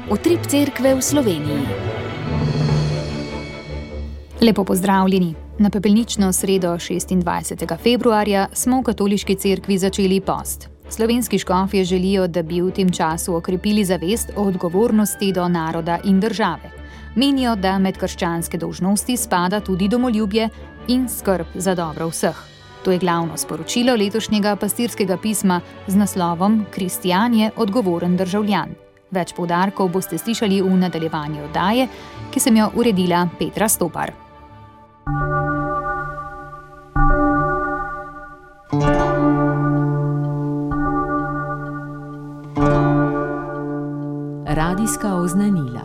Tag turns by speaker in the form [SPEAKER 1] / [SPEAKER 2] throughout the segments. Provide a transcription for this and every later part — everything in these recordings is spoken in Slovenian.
[SPEAKER 1] Utrip cerkve v Sloveniji. Lepo pozdravljeni. Na pepelnično sredo 26. februarja smo v katoliški cerkvi začeli post. Slovenski škofje želijo, da bi v tem času okrepili zavest o odgovornosti do naroda in države. Menijo, da med krščanske dolžnosti spada tudi domoljubje in skrb za dobro vseh. To je glavno sporočilo letošnjega pastirskega pisma z naslovom Kristjan je odgovoren državljan. Več poudarkov boste slišali v nadaljevanju oddaje, ki sem jo uredila Petra Stopar.
[SPEAKER 2] Radijska oznanila.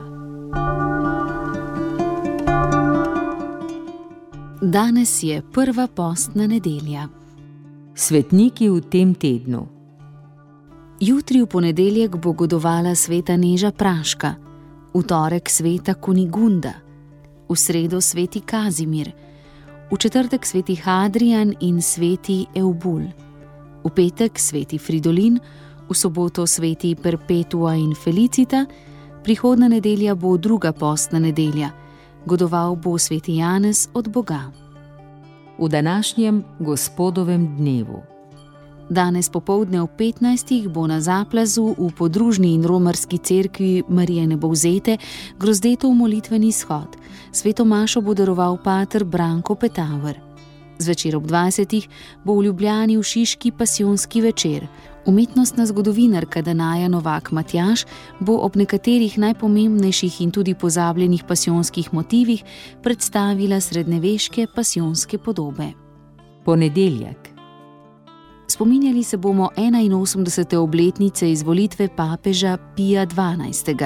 [SPEAKER 1] Danes je prva postna nedelja.
[SPEAKER 2] Svetniki v tem tednu.
[SPEAKER 1] Jutri v ponedeljek bo godovala sveta Neža Praška, v torek sveta Kunigunda, v sredo sveti Kazimir, v četrtek sveti Hadrijan in sveti Eubul, v petek sveti Fridolin, v soboto sveti Perpetua in Felicita, prihodna nedelja bo druga postna nedelja, godoval bo sveti Janez od Boga.
[SPEAKER 2] V današnjem gospodovem dnevu.
[SPEAKER 1] Danes popoldne ob 15. bo na Zaplazu v podružni in romarski cerkvi Marije Nebovzete grozdetov molitveni shod. Sveto mašo bo daroval pater Branko Petauer. Zvečer ob 20. bo v Ljubljani v Šiški pasijonski večer. Umetnostna zgodovinarka Danaja Novak Matjaž bo ob nekaterih najpomembnejših in tudi pozabljenih pasijonskih motivih predstavila srednjeveške pasijonske podobe.
[SPEAKER 2] Ponedeljek.
[SPEAKER 1] Spominjali se bomo 81. obletnice izvolitve papeža Pija XII.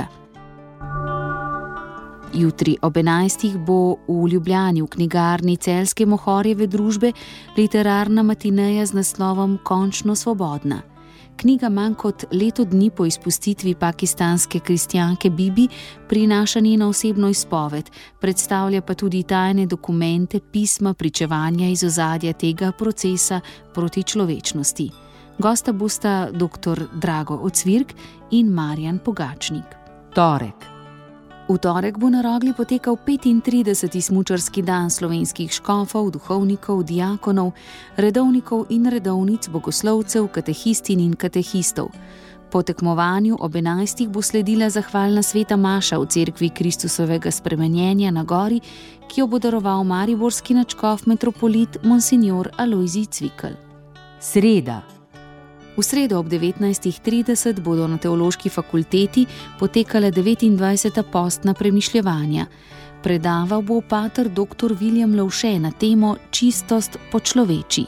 [SPEAKER 1] Jutri ob 11. bo v Ljubljani v knjigarni Celjske Mohorjeve družbe literarna matineja z naslovom Končno svobodna. Knjiga manj kot leto dni po izpustitvi pakistanske kristjanke Bibi prinaša njeno osebno izpoved, predstavlja pa tudi tajne dokumente, pisma, pričevanja iz ozadja tega procesa proti človečnosti. Gosta bosta dr. Drago Ocvirk in Marjan Pogačnik.
[SPEAKER 2] Torek.
[SPEAKER 1] V torek bo na Rogli potekal 35. smučarski dan slovenskih škofov, duhovnikov, diakonov, redovnikov in redovnic, bogoslovcev, katehistin in katehistov. Po tekmovanju ob 11. bo sledila zahvalna sveta maša v cerkvi Kristusovega spremenjenja na gori, ki jo bo daroval mariborski nadškof metropolit Monsignor Alojzij Cvikl.
[SPEAKER 2] Sreda.
[SPEAKER 1] V sredo ob 19.30 bodo na Teološki fakulteti potekale 29. postna premišljevanja. Predaval bo pater dr. William Lovše na temo Čistost po človeči.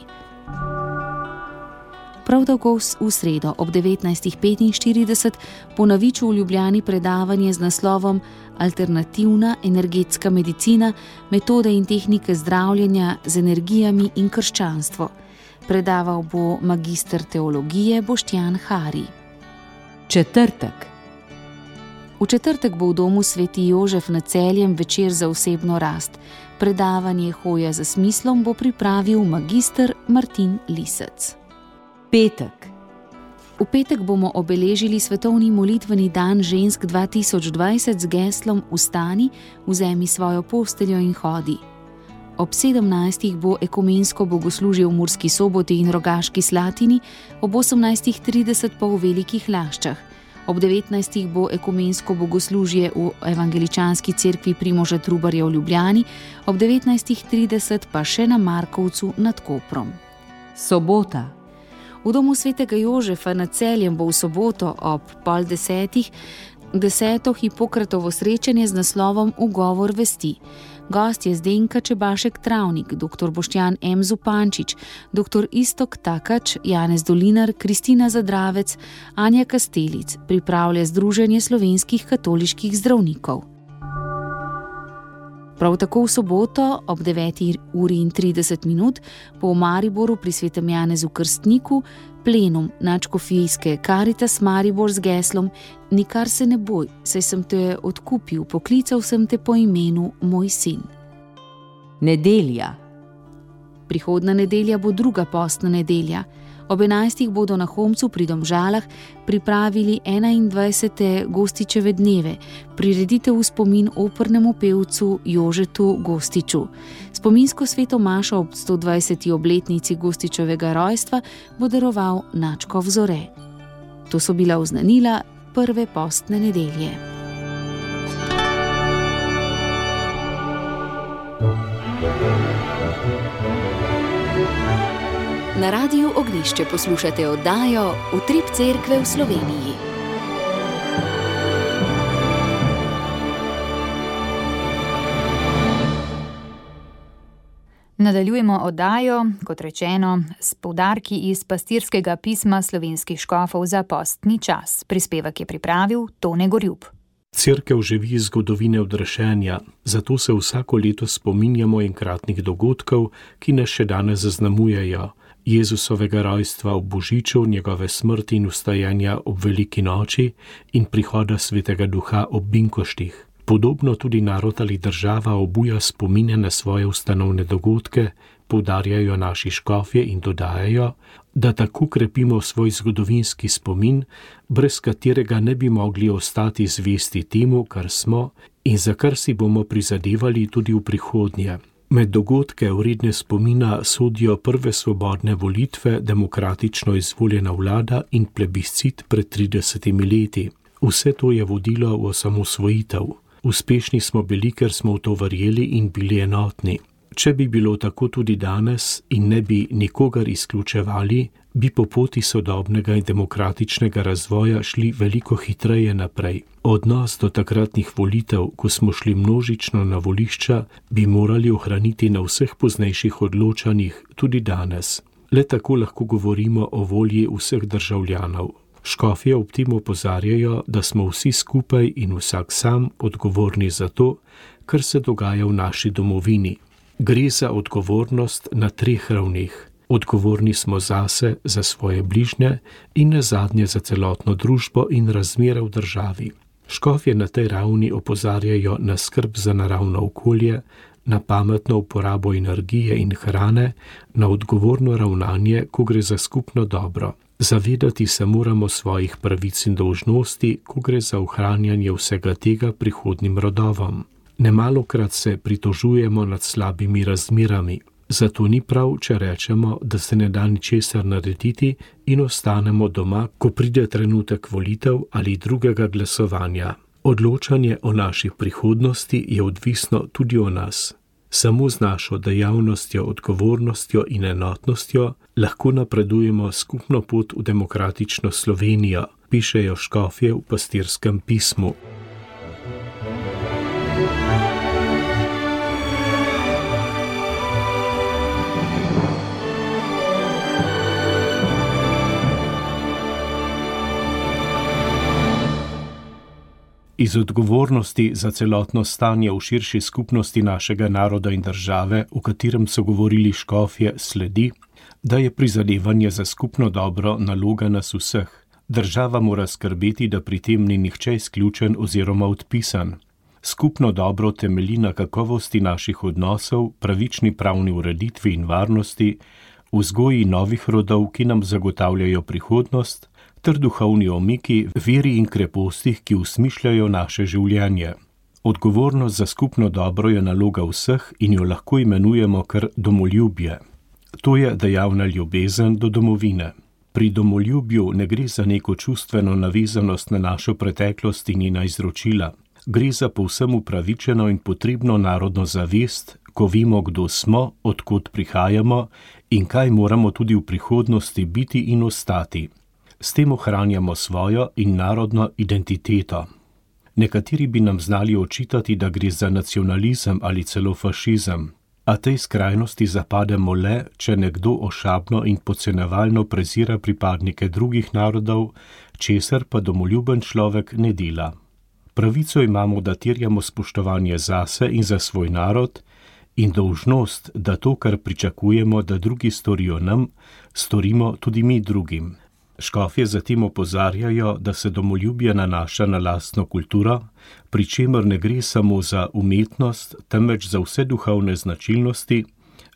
[SPEAKER 1] Prav tako v sredo ob 19.45 bo na Viču v Ljubljani predavanje z naslovom Alternativna energetska medicina, metode in tehnike zdravljenja z energijami in krščanstvo. Predaval bo magister teologije Boštjan Hari.
[SPEAKER 2] Četrtek.
[SPEAKER 1] V četrtek bo v domu sveti Jožef nad Celjem večer za osebno rast. Predavanje Hoja za smislom bo pripravil magister Martin Lisec.
[SPEAKER 2] Petek.
[SPEAKER 1] V petek bomo obeležili svetovni molitveni dan žensk 2020 z geslom Vstani, vzemi svojo posteljo in hodi. Ob 17. bo ekumensko bogoslužje v Murski Soboti in Rogaški Slatini, ob 18.30 pa v Velikih Laščah. Ob 19. bo ekumensko bogoslužje v evangeličanski cerkvi Primoža Trubarja v Ljubljani, ob 19.30 pa še na Markovcu nad Koprom.
[SPEAKER 2] Sobota.
[SPEAKER 1] V domu svetega Jožefa nad Celjem bo v soboto ob 9:30 10. Hipokratovo srečanje z naslovom Ugovor vesti. Gost je Zdenka Čebašek Travnik, dr. Boštjan M. Zupančič, dr. Istok Takač, Janez Dolinar, Kristina Zadravec, Anja Kastelic, pripravlja Združenje slovenskih katoliških zdravnikov. Prav tako v soboto ob 9:30 bo v Mariboru pri svetem Janezu Krstniku plenum nadškofijske Karitas Maribor z geslom Nikar se ne boj, saj sem te odkupil, poklical sem te po imenu moj sin.
[SPEAKER 2] Nedelja.
[SPEAKER 1] Prihodna nedelja bo druga postna nedelja.
[SPEAKER 2] Ob 11. bodo na Homcu pri Domžalah pripravili 21. Gostičeve dneve, prireditev v spomin opernemu pevcu Jožetu Gostiču. Spominsko sveto mašo ob 120. obletnici Gostičevega rojstva bo daroval nadškof Zore. To so bila oznanila prve postne nedelje.
[SPEAKER 3] Na Radiu Ognjišče poslušate oddajo Utrip cerkve v Sloveniji.
[SPEAKER 1] Nadaljujemo oddajo, kot rečeno, s poudarki iz pastirskega pisma slovenskih škofov za postni čas. Prispevek je pripravil Tone Gorjup.
[SPEAKER 4] Cerkev živi iz zgodovine odrešenja, zato se vsako leto spominjamo enkratnih dogodkov, ki nas še danes zaznamujejo. Jezusovega rojstva ob Božiču, njegove smrti in vstajenja ob Veliki noči in prihoda Svetega Duha ob binkoštih. Podobno tudi narod ali država obuja spomine na svoje ustanovne dogodke, poudarjajo naši škofje in dodajajo, da tako krepimo svoj zgodovinski spomin, brez katerega ne bi mogli ostati zvesti temu, kar smo in za kar si bomo prizadevali tudi v prihodnje. Med dogodke vredne spomina sodijo prve svobodne volitve, demokratično izvoljena vlada in plebiscit pred 30 leti. Vse to je vodilo v osamosvojitev. Uspešni smo bili, ker smo v to verjeli in bili enotni. Če bi bilo tako tudi danes in ne bi nikogar izključevali, bi po poti sodobnega in demokratičnega razvoja šli veliko hitreje naprej. Odnos do takratnih volitev, ko smo šli množično na volišča, bi morali ohraniti na vseh poznejših odločanjih tudi danes. Le tako lahko govorimo o volji vseh državljanov. Škofje ob tem opozarjajo, da smo vsi skupaj in vsak sam odgovorni za to, kar se dogaja v naši domovini. Gre za odgovornost na 3 ravneh. Odgovorni smo zase, za svoje bližnje in nazadnje za celotno družbo in razmere v državi. Škofje na tej ravni opozarjajo na skrb za naravno okolje, na pametno uporabo energije in hrane, na odgovorno ravnanje, ko gre za skupno dobro. Zavedati se moramo svojih pravic in dolžnosti, ko gre za ohranjanje vsega tega prihodnjim rodovom. Nemalokrat se pritožujemo nad slabimi razmerami, zato ni prav, če rečemo, da se ne da ničesar narediti in ostanemo doma, ko pride trenutek volitev ali drugega glasovanja. Odločanje o naši prihodnosti je odvisno tudi od nas. Samo z našo dejavnostjo, odgovornostjo in enotnostjo lahko napredujemo skupno pot v demokratično Slovenijo, pišejo škofje v pastirskem pismu. Iz odgovornosti za celotno stanje v širši skupnosti našega naroda in države, v katerem so govorili škofje, sledi, da je prizadevanje za skupno dobro naloga nas vseh. Država mora skrbeti, da pri tem ni nihče izključen oziroma odpisan. Skupno dobro temelji na kakovosti naših odnosov, pravični pravni ureditvi in varnosti, vzgoji novih rodov, ki nam zagotavljajo prihodnost, ter duhovni omiki, veri in krepostih, ki usmišljajo naše življenje. Odgovornost za skupno dobro je naloga vseh in jo lahko imenujemo kar domoljubje. To je dejavna ljubezen do domovine. Pri domoljubju ne gre za neko čustveno navezanost na našo preteklost in njena izročila. Gre za povsem upravičeno in potrebno narodno zavest, ko vemo, kdo smo, odkot prihajamo in kaj moramo tudi v prihodnosti biti in ostati. S tem ohranjamo svojo in narodno identiteto. Nekateri bi nam znali očitati, da gre za nacionalizem ali celo fašizem, a tej skrajnosti zapademo le, če nekdo ošabno in podcenevalno prezira pripadnike drugih narodov, česar pa domoljuben človek ne dela. Pravico imamo, da terjamo spoštovanje zase in za svoj narod in dolžnost, da to, kar pričakujemo, da drugi storijo nam, storimo tudi mi drugim. Škofje zatem opozarjajo, da se domoljubje nanaša na lastno kulturo, pri čemer ne gre samo za umetnost, temveč za vse duhovne značilnosti,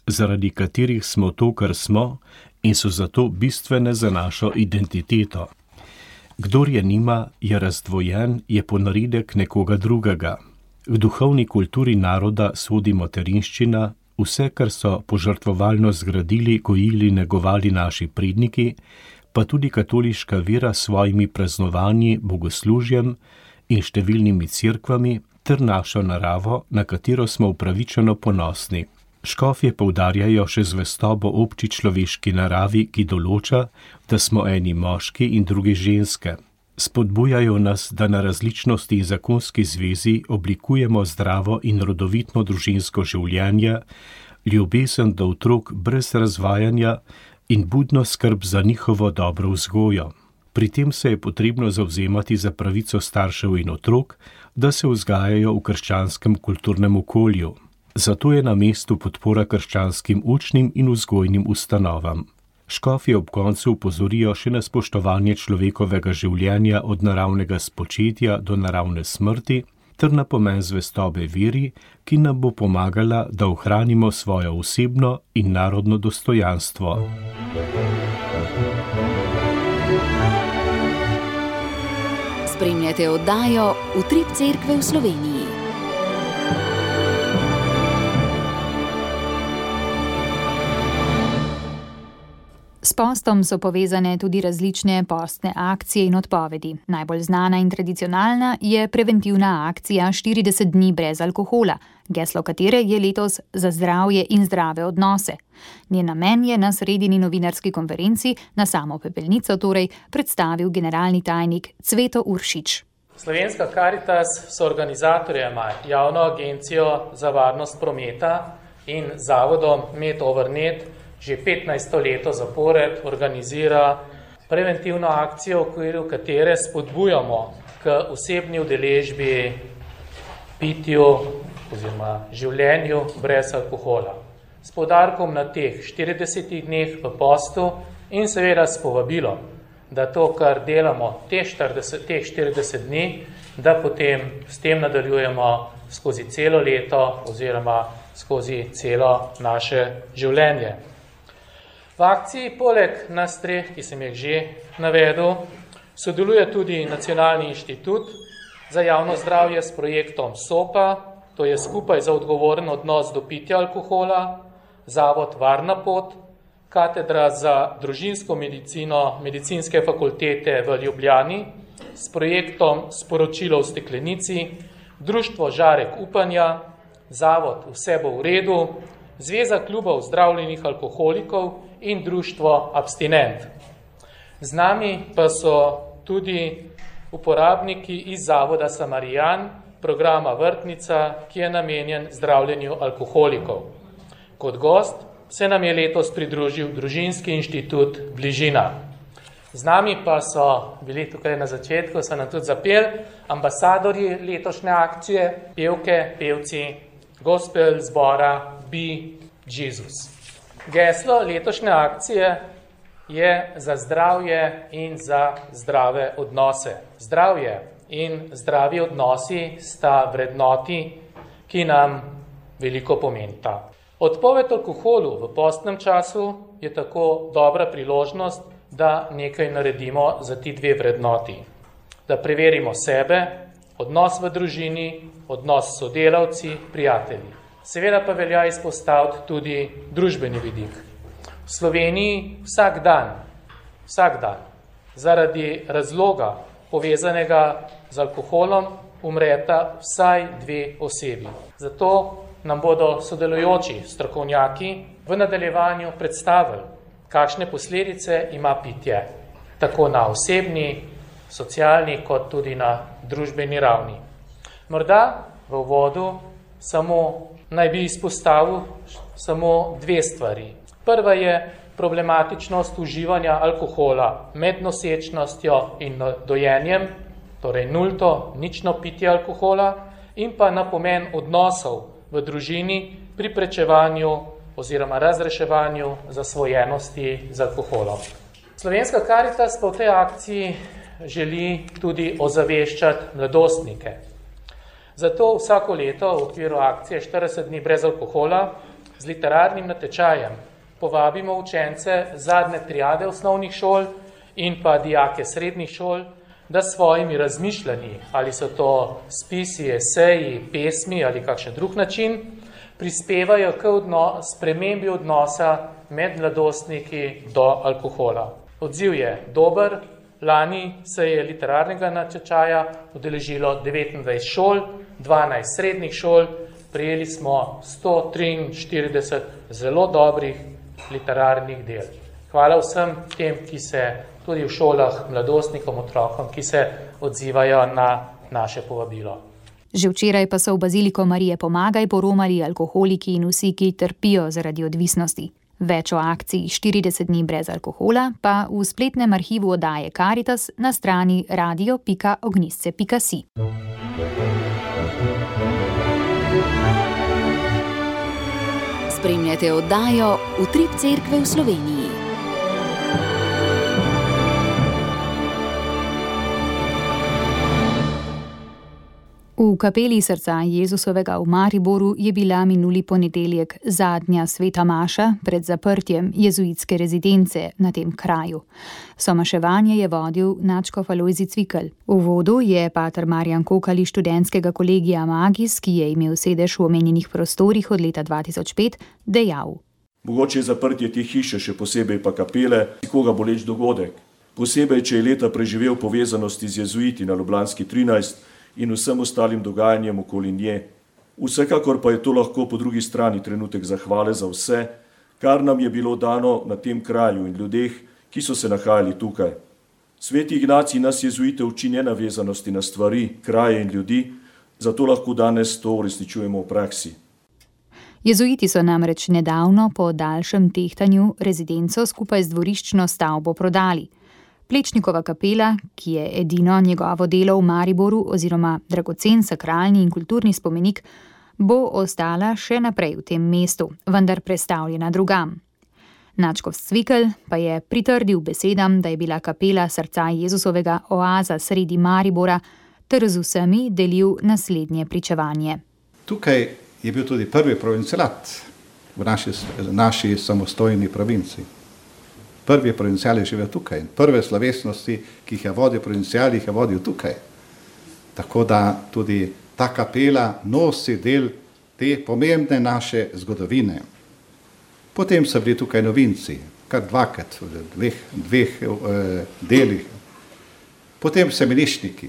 [SPEAKER 4] zaradi katerih smo to, kar smo, in so zato bistvene za našo identiteto. Kdor je nima, je razdvojen, je ponaredek nekoga drugega. V duhovni kulturi naroda sodi materinščina, vse, kar so požrtvovalno zgradili, gojili, negovali naši predniki, pa tudi katoliška vera s svojimi praznovanji, bogoslužjem in številnimi cerkvami, ter našo naravo, na katero smo upravičeno ponosni. Škofje poudarjajo še zvestobo obči človeški naravi, ki določa, da smo eni moški in drugi ženske. Spodbujajo nas, da na različnosti in zakonski zvezi oblikujemo zdravo in rodovitno družinsko življenje, ljubezen do otrok brez razvajanja in budno skrb za njihovo dobro vzgojo. Pri tem se je potrebno zavzemati za pravico staršev in otrok, da se vzgajajo v krščanskem kulturnem okolju. Zato je na mestu podpora krščanskim učnim in vzgojnim ustanovam. Škofje ob koncu upozorijo še na spoštovanje človekovega življenja od naravnega spočetja do naravne smrti, ter na pomen zvestobe veri, ki nam bo pomagala, da ohranimo svojo osebno in narodno dostojanstvo.
[SPEAKER 3] Spremljate oddajo Utrip Cerkve v Sloveniji.
[SPEAKER 1] S postom so povezane tudi različne postne akcije in odpovedi. Najbolj znana in tradicionalna je preventivna akcija 40 dni brez alkohola, geslo katere je letos Za zdravje in zdrave odnose. Njen namen je na sredini novinarski konferenci, na samo pepelnico torej, predstavil generalni tajnik Cveto Uršič.
[SPEAKER 5] Slovenska Karitas s organizatorjema Javno agencijo za varnost prometa in zavodom Med-Overnet že 15. leto zapored organizira preventivno akcijo, v okviru katere spodbujamo k osebni udeležbi, pitju oziroma življenju brez alkohola. S poudarkom na teh 40 dneh v postu in seveda s povabilom, da to, kar delamo teh 40 dni, da potem s tem nadaljujemo skozi celo leto oziroma skozi celo naše življenje. V akciji poleg nas treh, ki sem jih že navedel, sodeluje tudi Nacionalni inštitut za javno zdravje s projektom SOPA, to je Skupaj za odgovoren odnos do pitja alkohola, Zavod Varna pot, Katedra za družinsko medicino Medicinske fakultete v Ljubljani s projektom Sporočilo v steklenici, Društvo Žarek upanja, Zavod Vse bo v redu, Zveza klubov zdravljenih alkoholikov in Društvo Abstinent. Z nami pa so tudi uporabniki iz Zavoda Samarijan, programa Vrtnica, ki je namenjen zdravljenju alkoholikov. Kot gost se nam je letos pridružil Družinski inštitut Bližina. Z nami pa so bili tukaj na začetku, so nam tudi zapeli ambasadorji letošnje akcije, pevke, pevci, gospel zbora Be Jesus. Geslo letošnje akcije je za zdravje in za zdrave odnose. Zdravje in zdravi odnosi sta vrednoti, ki nam veliko pomenita. Odpoved alkoholu v postnem času je tako dobra priložnost, da nekaj naredimo za ti dve vrednoti. Da preverimo sebe, odnos v družini, odnos s sodelavci, prijatelji. Seveda pa velja izpostaviti tudi družbeni vidik. V Sloveniji vsak dan, zaradi razloga povezanega z alkoholom, umreta vsaj 2 osebi. Zato nam bodo sodelujoči strokovnjaki v nadaljevanju predstavili, kakšne posledice ima pitje, tako na osebni, socialni, kot tudi na družbeni ravni. Morda v uvodu naj bi izpostavil samo 2 stvari. Prva je problematičnost uživanja alkohola med nosečnostjo in dojenjem, torej nulto, nično pitje alkohola, in pa na pomen odnosov v družini pri preprečevanju oziroma razreševanju zasvojenosti z alkoholom. Slovenska Karitas pa v tej akciji želi tudi ozaveščati mladostnike. Zato vsako leto v okviru akcije 40 dni brez alkohola z literarnim natečajem povabimo učence zadnje triade osnovnih šol in pa dijake srednjih šol, da svojimi razmišljanji, ali so to spisi, eseji, pesmi ali kakšen drug način, prispevajo k spremembi odnosa med mladostniki do alkohola. Odziv je dober. Lani se je literarnega natečaja udeležilo 29 šol, 12 srednjih šol, prejeli smo 143 zelo dobrih literarnih del. Hvala vsem tem, ki se tudi v šolah mladostnikom, otrokom, ki se odzivajo na naše povabilo.
[SPEAKER 1] Že včeraj pa so v Baziliko Marije Pomagaj poromali alkoholiki in vsi, ki trpijo zaradi odvisnosti. Več o akciji 40 dni brez alkohola pa v spletnem arhivu oddaje Caritas na strani radio.ognisce.si.
[SPEAKER 3] Spremljate oddajo Utrip Cerkve v Sloveniji.
[SPEAKER 1] V kapeli srca Jezusovega v Mariboru je bila minuli ponedeljek zadnja sveta maša pred zaprtjem jezuitske rezidence na tem kraju. Somaševanje je vodil nadškof Alojzij Cvikl. V uvodu je pater Marjan Kokal iz študentskega kolegija Magis, ki je imel sedež v omenjenih prostorih od leta 2005, dejal:
[SPEAKER 6] Mogoče je zaprtje te hiše, še posebej pa kapele, koga boleč dogodek. Posebej, če je leta preživel povezanosti z jezuiti na Ljubljanski 13 in vsem ostalim dogajanjem okoli nje. Vsekakor pa je to lahko po drugi strani trenutek zahvale za vse, kar nam je bilo dano na tem kraju in ljudeh, ki so se nahajali tukaj. Sveti Ignacij nas jezuite uči nenavezanosti na stvari, kraje in ljudi, zato lahko danes to uresničujemo v praksi.
[SPEAKER 1] Jezuiti so namreč nedavno po daljšem tehtanju rezidenco skupaj z dvoriščno stavbo prodali. Plečnikova kapela, ki je edino njegovo delo v Mariboru oziroma dragocen sakralni in kulturni spomenik, bo ostala še naprej v tem mestu, vendar prestavljena drugam. Nadškof Cvikl pa je pritrdil besedam, da je bila kapela srca Jezusovega oaza sredi Maribora, ter z vsemi delil naslednje pričevanje.
[SPEAKER 7] Tukaj je bil tudi prvi provincialat v naši samostojni provinciji. Prvi provincial je živel tukaj in prve slovesnosti, ki jih je vodil provincial, jih je vodil tukaj. Tako da tudi ta kapela nosi del te pomembne naše zgodovine. Potem so bili tukaj novinci, kar dvakrat, v dveh delih. Potem semeniščniki.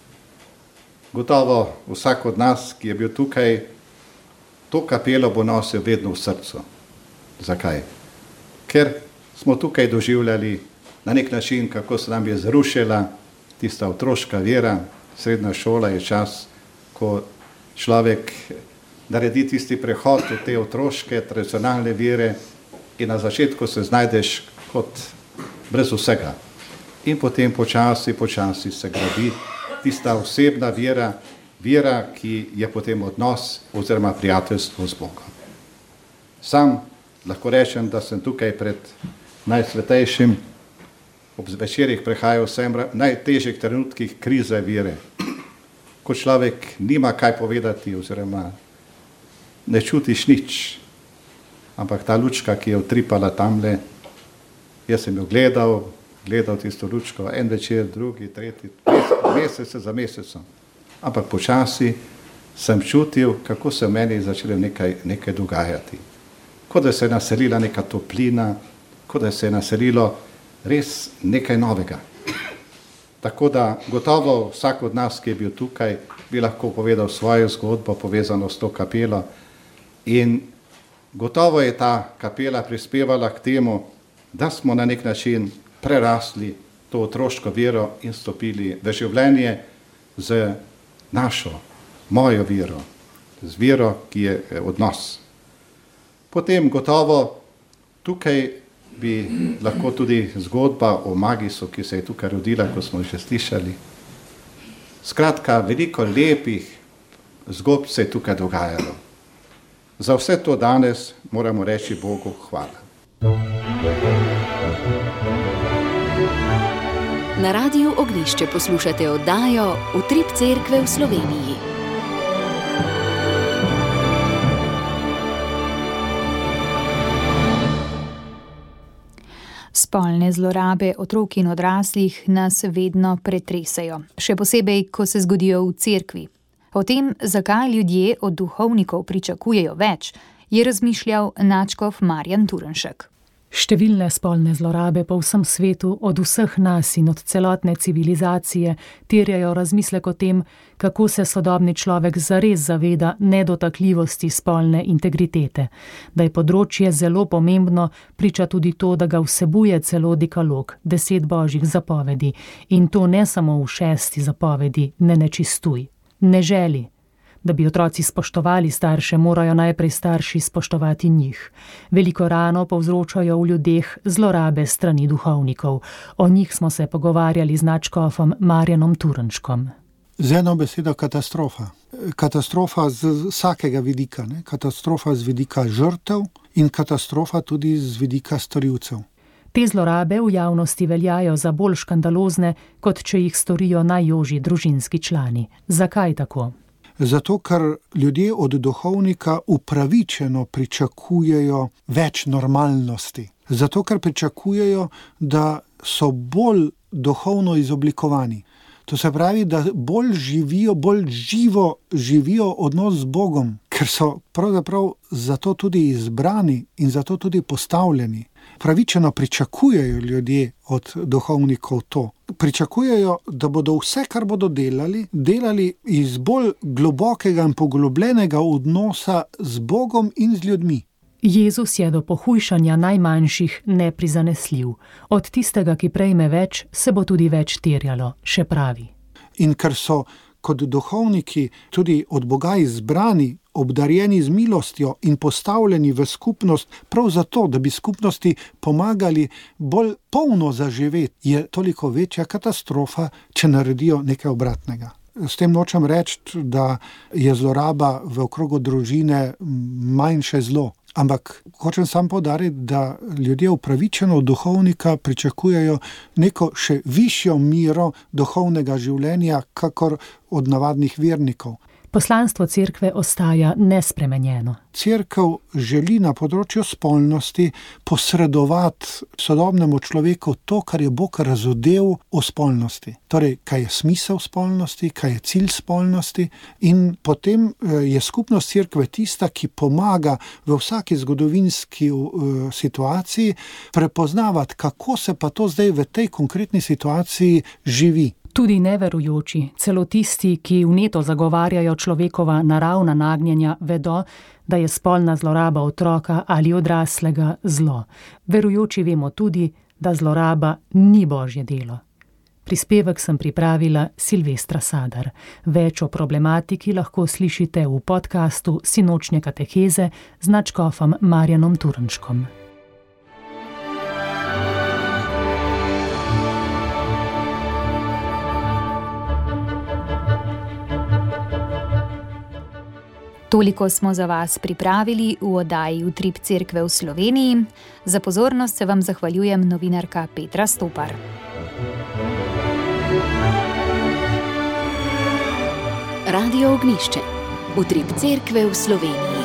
[SPEAKER 7] Gotovo vsak od nas, ki je bil tukaj, to kapelo bo nosil vedno v srcu. Zakaj? Ker smo tukaj doživljali na nek način, kako se nam je zrušila tista otroška vera. Srednja šola je čas, ko človek naredi tisti prehod v te otroške, tradicionalne vere in na začetku se znajdeš kot brez vsega. In potem počasi se gradi tista osebna vera, ki je potem odnos oziroma prijateljstvo z Bogom. Sam lahko rečem, da sem tukaj pred najsvetejšim ob večerih prehajal vsem najtežjih trenutkih krize vere, ko človek nima kaj povedati oziroma ne čutiš nič, ampak ta lučka, ki je utripala tamle, jaz sem jo gledal tisto lučko, en večer, drugi, tretji, mesece za mesecem, ampak počasi sem čutil, kako se v meni začelo nekaj dogajati, kot da se je naselila neka toplina, kot da se je naselilo res nekaj novega. Tako da gotovo vsak od nas, ki je bil tukaj, bi lahko povedal svojo zgodbo povezano s to kapelo in gotovo je ta kapela prispevala k temu, da smo na nek način prerasli to otroško vero in stopili v življenje z našo, mojo vero, z vero, ki je odnos. Potem gotovo tukaj bi lahko tudi zgodba o Magisu, ki se je tukaj rodila, ko smo že slišali. Skratka, veliko lepih zgodb se je tukaj dogajalo. Za vse to danes moramo reči Bogu hvala.
[SPEAKER 3] Na Radiu Ognjišče poslušate oddajo Utrip Cerkve v Sloveniji.
[SPEAKER 1] Spolne zlorabe otrok in odraslih nas vedno pretresajo, še posebej, ko se zgodijo v cerkvi. O tem, zakaj ljudje od duhovnikov pričakujejo več, je razmišljal nadškof Marjan Turnšek.
[SPEAKER 8] Številne spolne zlorabe po vsem svetu, od vseh nas in od celotne civilizacije, terjajo razmislek o tem, kako se sodobni človek zares zaveda nedotakljivosti spolne integritete. Da je področje zelo pomembno, priča tudi to, da ga vsebuje celo dekalog, 10 božjih zapovedi, in to ne samo v 6. zapovedi, ne nečistuj, ne želi. Da bi otroci spoštovali starše, morajo najprej starši spoštovati njih. Veliko rano povzročajo v ljudeh zlorabe strani duhovnikov. O njih smo se pogovarjali z nadškofom Marjanom Turnškom.
[SPEAKER 9] Z eno besedo katastrofa. Katastrofa z vsakega vidika, ne? Katastrofa z vidika žrtev in katastrofa tudi z vidika storilcev.
[SPEAKER 8] Te zlorabe v javnosti veljajo za bolj škandalozne, kot če jih storijo najožji družinski člani. Zakaj tako?
[SPEAKER 9] Zato, ker ljudje od duhovnika upravičeno pričakujejo več normalnosti. Zato, ker pričakujejo, da so bolj duhovno izoblikovani. To se pravi, da bolj živo živijo odnos z Bogom, ker so pravzaprav zato tudi izbrani in zato tudi postavljeni. Pravičeno pričakujejo ljudje od duhovnikov to. Pričakujejo, da bodo vse, kar bodo delali iz bolj globokega in poglobljenega odnosa z Bogom in z ljudmi.
[SPEAKER 8] Jezus je do pohujšanja najmanjših neprizanesljiv. Od tistega, ki prejme več, se bo tudi več terjalo, še pravi.
[SPEAKER 9] In ker so kot duhovniki tudi od Boga izbrani, obdarjeni z milostjo in postavljeni v skupnost, prav zato, da bi skupnosti pomagali bolj polno zaživeti, je toliko večja katastrofa, če naredijo nekaj obratnega. S tem nočem reči, da je zloraba v okrogu družine manjše zlo. Ampak hočem sam poudariti, da ljudje upravičeno od duhovnika pričakujejo neko še višjo mero duhovnega življenja, kakor od navadnih vernikov.
[SPEAKER 8] Poslanstvo cerkve ostaja nespremenjeno.
[SPEAKER 9] Cerkev želi na področju spolnosti posredovati sodobnemu človeku to, kar je Bog razodel o spolnosti. Torej, kaj je smisel spolnosti, kaj je cilj spolnosti, in potem je skupnost cerkve tista, ki pomaga v vsaki zgodovinski situaciji prepoznavati, kako se pa to zdaj v tej konkretni situaciji živi.
[SPEAKER 8] Tudi neverujoči, celo tisti, ki vneto zagovarjajo človekova naravna nagnjenja, vedo, da je spolna zloraba otroka ali odraslega zlo. Verujoči vemo tudi, da zloraba ni božje delo. Prispevek sem pripravila Silvestra Sadar. Več o problematiki lahko slišite v podkastu Sinočnje kateheze z nadškofom Marjanom Turnškom.
[SPEAKER 1] Toliko smo za vas pripravili v oddaji Utrip cerkve v Sloveniji. Za pozornost se vam zahvaljujem novinarka Petra Stopar.
[SPEAKER 3] Radio Ognjišče. Utrip cerkve v Sloveniji.